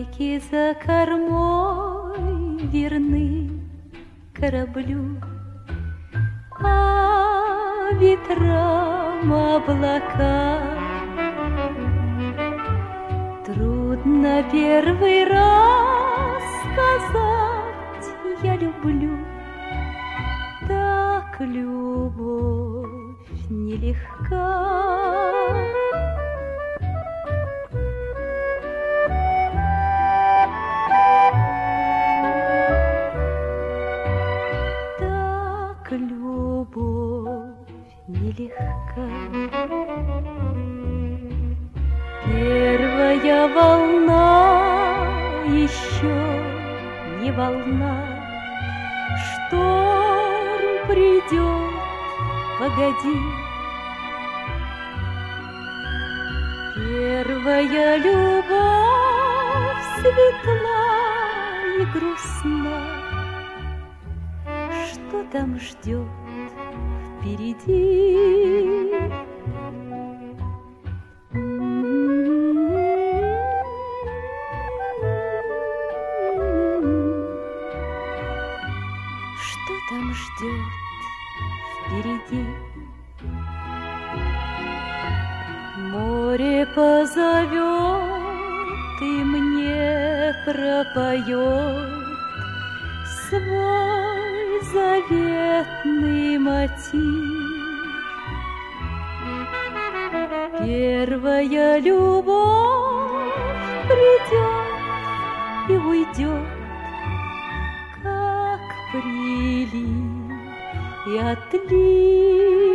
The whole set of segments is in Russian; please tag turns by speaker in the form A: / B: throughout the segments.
A: Чайки за кормой верны кораблю, а ветрам облака. Трудно первый раз сказать «я люблю», так любовь нелегка. Так любовь нелегка. Первая волна еще не волна, шторм придет, погоди. Первая любовь светла и грустна, что там ждет впереди? Что там ждет впереди? Море позовет и мне пропоет свой заветный мотив. Первая любовь придет и уйдет, как прилив и отлив.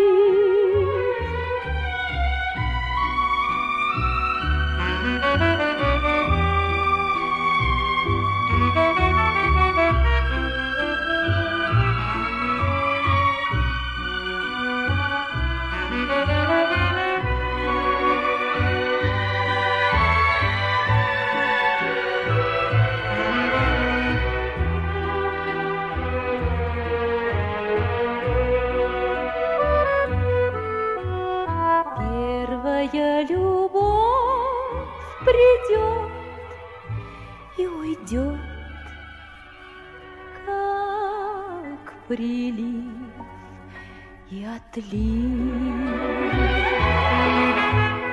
A: Первая любовь придет и уйдет, как прилив и отлив.